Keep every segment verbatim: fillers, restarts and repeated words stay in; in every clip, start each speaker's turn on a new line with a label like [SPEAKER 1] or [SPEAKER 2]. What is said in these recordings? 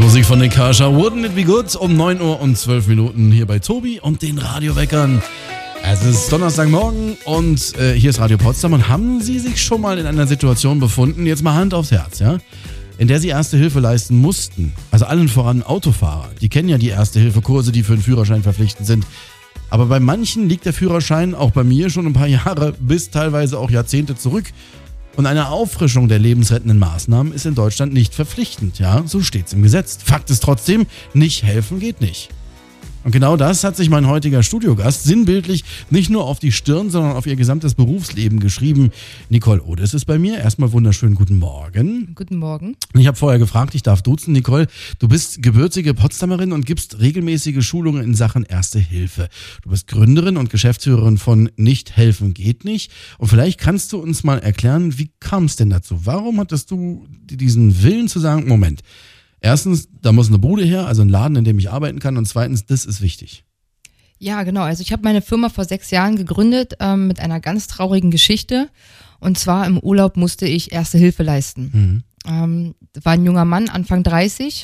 [SPEAKER 1] Musik von den Kascha, Wouldn't It Be Good? Um neun Uhr und zwölf Minuten hier bei Tobi und den Radioweckern. Es ist Donnerstagmorgen und äh, hier ist Radio Potsdam. Und haben Sie sich schon mal in einer Situation befunden, jetzt mal Hand aufs Herz, ja, in der Sie Erste Hilfe leisten mussten? Also allen voran Autofahrer, die kennen ja die Erste-Hilfe-Kurse, die für den Führerschein verpflichtend sind. Aber bei manchen liegt der Führerschein, auch bei mir, schon ein paar Jahre bis teilweise auch Jahrzehnte zurück. Und eine Auffrischung der lebensrettenden Maßnahmen ist in Deutschland nicht verpflichtend. Ja, so steht's im Gesetz. Fakt ist trotzdem, nicht helfen geht nicht. Und genau das hat sich mein heutiger Studiogast sinnbildlich nicht nur auf die Stirn, sondern auf ihr gesamtes Berufsleben geschrieben. Nicole Odes ist bei mir. Erstmal wunderschönen guten Morgen.
[SPEAKER 2] Guten Morgen.
[SPEAKER 1] Ich habe vorher gefragt, ich darf duzen. Nicole, du bist gebürtige Potsdamerin und gibst regelmäßige Schulungen in Sachen Erste Hilfe. Du bist Gründerin und Geschäftsführerin von Nicht helfen geht nicht. Und vielleicht kannst du uns mal erklären, wie kam es denn dazu? Warum hattest du diesen Willen zu sagen, Moment, erstens, da muss eine Bude her, also ein Laden, in dem ich arbeiten kann. Und zweitens, das ist wichtig.
[SPEAKER 2] Ja, genau. Also ich habe meine Firma vor sechs Jahren gegründet ähm, mit einer ganz traurigen Geschichte. Und zwar im Urlaub musste ich Erste Hilfe leisten. Mhm. Ähm, das war ein junger Mann, Anfang dreißig.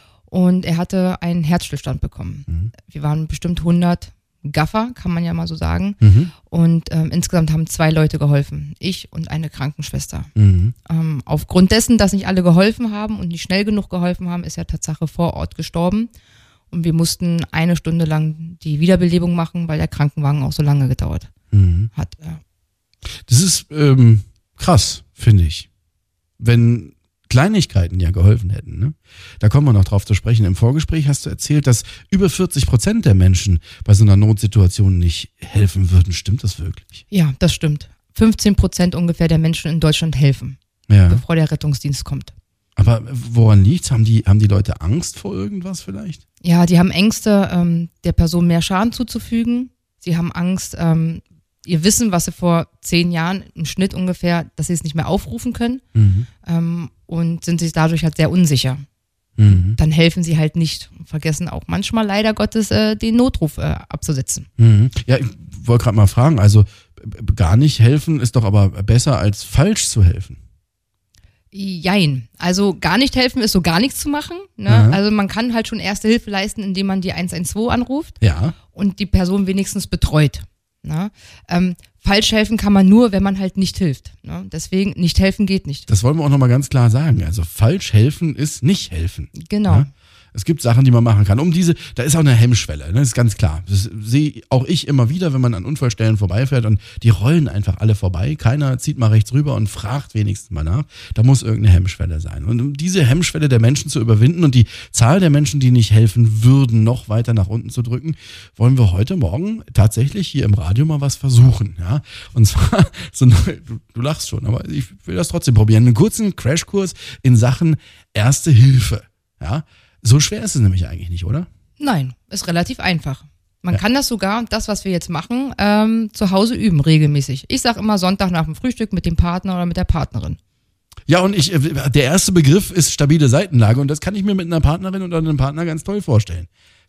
[SPEAKER 2] Und er hatte einen Herzstillstand bekommen. Mhm. Wir waren bestimmt hundert Gaffer, kann man ja mal so sagen. Mhm. Und ähm, insgesamt haben zwei Leute geholfen. Ich und eine Krankenschwester. Mhm. Ähm, aufgrund dessen, dass nicht alle geholfen haben und nicht schnell genug geholfen haben, ist er Tatsache vor Ort gestorben. Und wir mussten eine Stunde lang die Wiederbelebung machen, weil der Krankenwagen auch so lange gedauert mhm. hat. Ja.
[SPEAKER 1] Das ist ähm, krass, finde ich. Wenn Kleinigkeiten ja geholfen hätten, ne? Da kommen wir noch drauf zu sprechen. Im Vorgespräch hast du erzählt, dass über vierzig Prozent der Menschen bei so einer Notsituation nicht helfen würden. Stimmt das wirklich?
[SPEAKER 2] Ja, das stimmt. fünfzehn Prozent ungefähr der Menschen in Deutschland helfen,
[SPEAKER 1] ja,
[SPEAKER 2] bevor der Rettungsdienst kommt.
[SPEAKER 1] Aber woran liegt's? Haben die, haben die Leute Angst vor irgendwas vielleicht?
[SPEAKER 2] Ja, die haben Ängste, ähm, der Person mehr Schaden zuzufügen. Sie haben Angst, ähm, ihr Wissen, was sie vor zehn Jahren im Schnitt ungefähr, dass sie es nicht mehr aufrufen können, mhm. ähm, und sind sich dadurch halt sehr unsicher. Mhm. Dann helfen sie halt nicht und vergessen auch manchmal leider Gottes äh, den Notruf äh, abzusetzen.
[SPEAKER 1] Mhm. Ja, ich wollte gerade mal fragen, also gar nicht helfen ist doch aber besser als falsch zu helfen.
[SPEAKER 2] Jein. Also gar nicht helfen ist so gar nichts zu machen. Ne? Mhm. Also man kann halt schon Erste Hilfe leisten, indem man die eins eins zwei anruft,
[SPEAKER 1] ja,
[SPEAKER 2] und die Person wenigstens betreut. Ne? Ähm, falsch helfen kann man nur, wenn man halt nicht hilft. Ne? Deswegen, nicht helfen geht nicht.
[SPEAKER 1] Das wollen wir auch nochmal ganz klar sagen. Also falsch helfen ist nicht helfen.
[SPEAKER 2] Genau.
[SPEAKER 1] Ja? Es gibt Sachen, die man machen kann. Um diese, da ist auch eine Hemmschwelle, ne? Das ist ganz klar. Das sehe auch ich immer wieder, wenn man an Unfallstellen vorbeifährt und die rollen einfach alle vorbei. Keiner zieht mal rechts rüber und fragt wenigstens mal nach. Da muss irgendeine Hemmschwelle sein. Und um diese Hemmschwelle der Menschen zu überwinden und die Zahl der Menschen, die nicht helfen würden, noch weiter nach unten zu drücken, wollen wir heute Morgen tatsächlich hier im Radio mal was versuchen. Ja? Und zwar, so, du, du lachst schon, aber ich will das trotzdem probieren. Einen kurzen Crashkurs in Sachen Erste Hilfe. Ja? So schwer ist es nämlich eigentlich nicht, oder?
[SPEAKER 2] Nein, ist relativ einfach. Man
[SPEAKER 1] Ja.
[SPEAKER 2] kann das sogar, das, was wir jetzt machen, ähm, zu Hause üben, regelmäßig. Ich sage immer Sonntag nach dem Frühstück mit dem Partner oder mit der Partnerin.
[SPEAKER 1] Ja, und ich, äh, der erste Begriff ist stabile Seitenlage und das kann ich mir mit einer Partnerin oder einem Partner ganz toll vorstellen.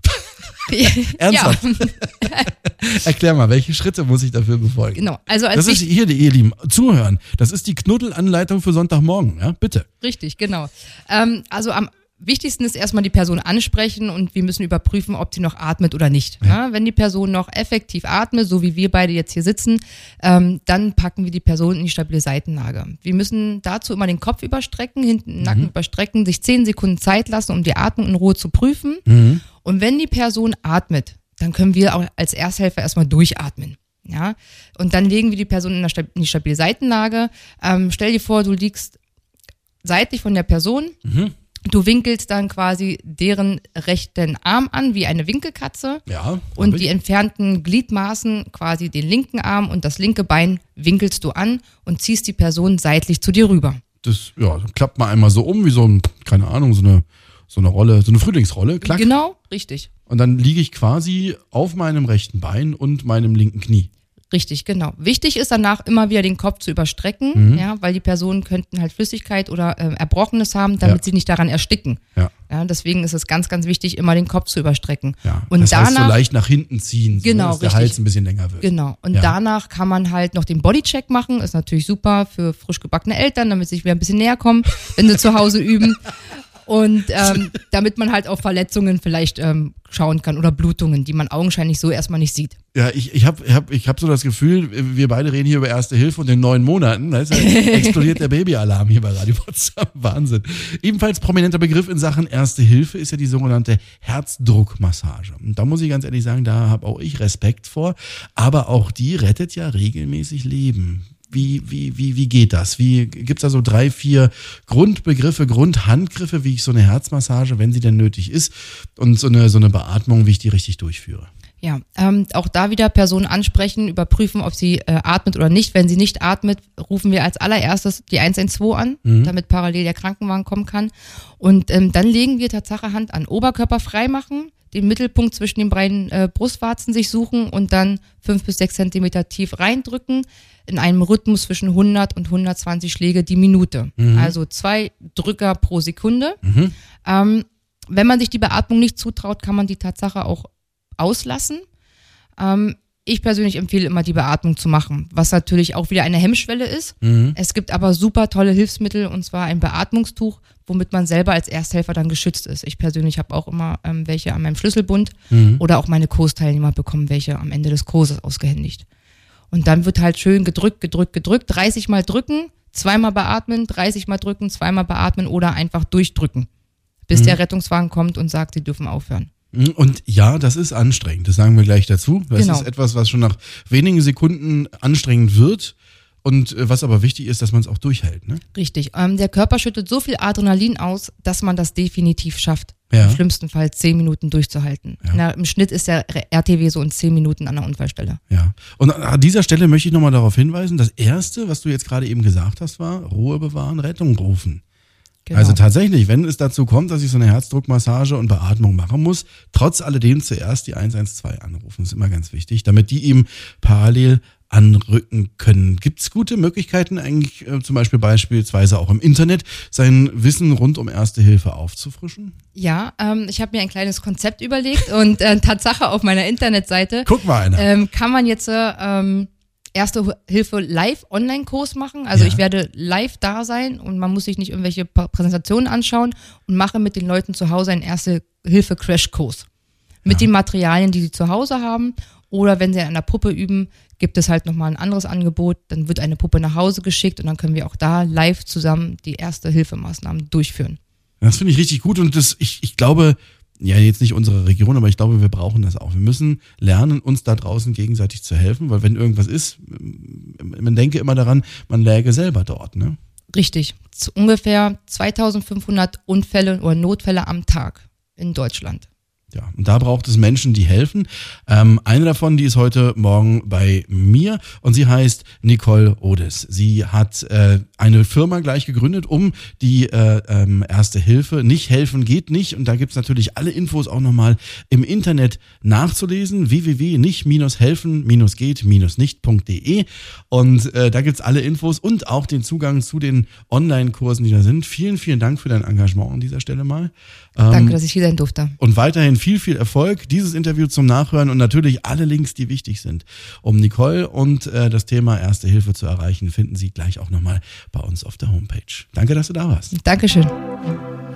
[SPEAKER 1] Ernsthaft?
[SPEAKER 2] Ja,
[SPEAKER 1] Erklär mal, welche Schritte muss ich dafür befolgen?
[SPEAKER 2] genau. Also als
[SPEAKER 1] Das ist hier, ihr Lieben, zuhören. Das ist die Knuddelanleitung für Sonntagmorgen, ja? Bitte.
[SPEAKER 2] Richtig, genau. Ähm, also am wichtigsten ist erstmal die Person ansprechen und wir müssen überprüfen, ob sie noch atmet oder nicht. Ja. Ne? Wenn die Person noch effektiv atmet, so wie wir beide jetzt hier sitzen, ähm, dann packen wir die Person in die stabile Seitenlage. Wir müssen dazu immer den Kopf überstrecken, hinten den Nacken mhm. überstrecken, sich zehn Sekunden Zeit lassen, um die Atmung in Ruhe zu prüfen. Mhm. Und wenn die Person atmet, dann können wir auch als Ersthelfer erstmal durchatmen. Ja? Und dann legen wir die Person in, der Stab- in die stabile Seitenlage. Ähm, stell dir vor, du liegst seitlich von der Person. Mhm. Du winkelst dann quasi deren rechten Arm an, wie eine Winkelkatze.
[SPEAKER 1] Ja.
[SPEAKER 2] Und die entfernten Gliedmaßen, quasi den linken Arm und das linke Bein winkelst du an und ziehst die Person seitlich zu dir rüber.
[SPEAKER 1] Das, ja, klappt mal einmal so um, wie so ein, keine Ahnung, so eine, so eine Rolle, so eine Frühlingsrolle, klack.
[SPEAKER 2] Genau, richtig.
[SPEAKER 1] Und dann liege ich quasi auf meinem rechten Bein und meinem linken Knie.
[SPEAKER 2] Richtig, genau. Wichtig ist danach immer wieder den Kopf zu überstrecken, mhm. ja, weil die Personen könnten halt Flüssigkeit oder äh, Erbrochenes haben, damit ja. sie nicht daran ersticken.
[SPEAKER 1] Ja.
[SPEAKER 2] Ja, deswegen ist es ganz, ganz wichtig, immer den Kopf zu überstrecken.
[SPEAKER 1] Ja.
[SPEAKER 2] Und
[SPEAKER 1] das
[SPEAKER 2] danach,
[SPEAKER 1] heißt so leicht nach hinten ziehen, so,
[SPEAKER 2] genau,
[SPEAKER 1] dass der
[SPEAKER 2] richtig.
[SPEAKER 1] Hals ein bisschen länger wird.
[SPEAKER 2] Genau. Und
[SPEAKER 1] ja.
[SPEAKER 2] danach kann man halt noch den Bodycheck machen. Ist natürlich super für frisch gebackene Eltern, damit sie sich wieder ein bisschen näher kommen, wenn sie zu Hause üben. Und ähm, damit man halt auf Verletzungen vielleicht ähm, schauen kann oder Blutungen, die man augenscheinlich so erstmal nicht sieht.
[SPEAKER 1] Ja, ich, ich habe hab, ich hab so das Gefühl, wir beide reden hier über Erste Hilfe und in neun Monaten weißt du, explodiert der Babyalarm hier bei Radio Potsdam. Wahnsinn. Ebenfalls prominenter Begriff in Sachen Erste Hilfe ist ja die sogenannte Herzdruckmassage. Und da muss ich ganz ehrlich sagen, da habe auch ich Respekt vor. Aber auch die rettet ja regelmäßig Leben. Wie, wie, wie, wie geht das? Wie gibt's da so drei, vier Grundbegriffe, Grundhandgriffe, wie ich so eine Herzmassage, wenn sie denn nötig ist, und so eine, so eine Beatmung, wie ich die richtig durchführe?
[SPEAKER 2] Ja, ähm, auch da wieder Personen ansprechen, überprüfen, ob sie äh, atmet oder nicht. Wenn sie nicht atmet, rufen wir als allererstes die eins eins zwei an, mhm. damit parallel der Krankenwagen kommen kann. Und ähm, dann legen wir Tatsache Hand an. Oberkörper frei machen, den Mittelpunkt zwischen den beiden äh, Brustwarzen sich suchen und dann fünf bis sechs Zentimeter tief reindrücken in einem Rhythmus zwischen hundert und hundertzwanzig Schläge die Minute. Mhm. Also zwei Drücker pro Sekunde. Mhm. Ähm, wenn man sich die Beatmung nicht zutraut, kann man die Tatsache auch auslassen. Ähm, ich persönlich empfehle immer, die Beatmung zu machen, was natürlich auch wieder eine Hemmschwelle ist. Mhm. Es gibt aber super tolle Hilfsmittel, und zwar ein Beatmungstuch, womit man selber als Ersthelfer dann geschützt ist. Ich persönlich habe auch immer ähm, welche an meinem Schlüsselbund mhm. oder auch meine Kursteilnehmer bekommen welche am Ende des Kurses ausgehändigt. Und dann wird halt schön gedrückt, gedrückt, gedrückt, dreißig Mal drücken, zweimal beatmen, dreißig Mal drücken, zweimal beatmen oder einfach durchdrücken, bis mhm. der Rettungswagen kommt und sagt, sie dürfen aufhören.
[SPEAKER 1] Und ja, das ist anstrengend, das sagen wir gleich dazu. Das genau. ist etwas, was schon nach wenigen Sekunden anstrengend wird und was aber wichtig ist, dass man es auch durchhält. Ne?
[SPEAKER 2] Richtig. Ähm, der Körper schüttet so viel Adrenalin aus, dass man das definitiv schafft.
[SPEAKER 1] Ja.
[SPEAKER 2] Im schlimmsten Fall zehn Minuten durchzuhalten.
[SPEAKER 1] Ja.
[SPEAKER 2] Na, im Schnitt ist der R T W so in zehn Minuten an der Unfallstelle.
[SPEAKER 1] Ja. Und an dieser Stelle möchte ich nochmal darauf hinweisen, das Erste, was du jetzt gerade eben gesagt hast, war Ruhe bewahren, Rettung rufen. Genau. Also tatsächlich, wenn es dazu kommt, dass ich so eine Herzdruckmassage und Beatmung machen muss, trotz alledem zuerst die eins eins zwei anrufen. Das ist immer ganz wichtig, damit die eben parallel anrücken können. Gibt es gute Möglichkeiten eigentlich, äh, zum Beispiel beispielsweise auch im Internet, sein Wissen rund um Erste Hilfe aufzufrischen?
[SPEAKER 2] Ja, ähm, ich habe mir ein kleines Konzept überlegt und äh, Tatsache auf meiner Internetseite
[SPEAKER 1] Guck mal einer.
[SPEAKER 2] Ähm, kann man jetzt ähm, Erste Hilfe live Online-Kurs machen. Also ja. ich werde live da sein und man muss sich nicht irgendwelche Präsentationen anschauen und mache mit den Leuten zu Hause einen Erste Hilfe Crash-Kurs. Mit ja. den Materialien, die sie zu Hause haben. Oder wenn sie an der Puppe üben, gibt es halt nochmal ein anderes Angebot. Dann wird eine Puppe nach Hause geschickt und dann können wir auch da live zusammen die Erste-Hilfe-Maßnahmen durchführen.
[SPEAKER 1] Das finde ich richtig gut und das, ich, ich glaube, ja, jetzt nicht unsere Region, aber ich glaube, wir brauchen das auch. Wir müssen lernen, uns da draußen gegenseitig zu helfen, weil wenn irgendwas ist, man denke immer daran, man läge selber dort, ne?
[SPEAKER 2] Richtig. Ungefähr zweitausendfünfhundert Unfälle oder Notfälle am Tag in Deutschland.
[SPEAKER 1] Ja, und da braucht es Menschen, die helfen. Ähm, eine davon, die ist heute Morgen bei mir und sie heißt Nicole Odes. Sie hat äh, eine Firma gleich gegründet, um die äh, ähm, Erste Hilfe. Nicht helfen geht nicht und da gibt's natürlich alle Infos auch nochmal im Internet nachzulesen. w w w punkt nicht helfen geht nicht punkt d e und äh, da gibt's alle Infos und auch den Zugang zu den Online-Kursen, die da sind. Vielen, vielen Dank für dein Engagement an dieser Stelle mal. Ähm,
[SPEAKER 2] Danke, dass ich hier sein durfte.
[SPEAKER 1] Und weiterhin viel, viel Erfolg. Dieses Interview zum Nachhören und natürlich alle Links, die wichtig sind, um Nicole und äh, das Thema Erste Hilfe zu erreichen, finden Sie gleich auch nochmal bei uns auf der Homepage. Danke, dass du da warst.
[SPEAKER 2] Dankeschön.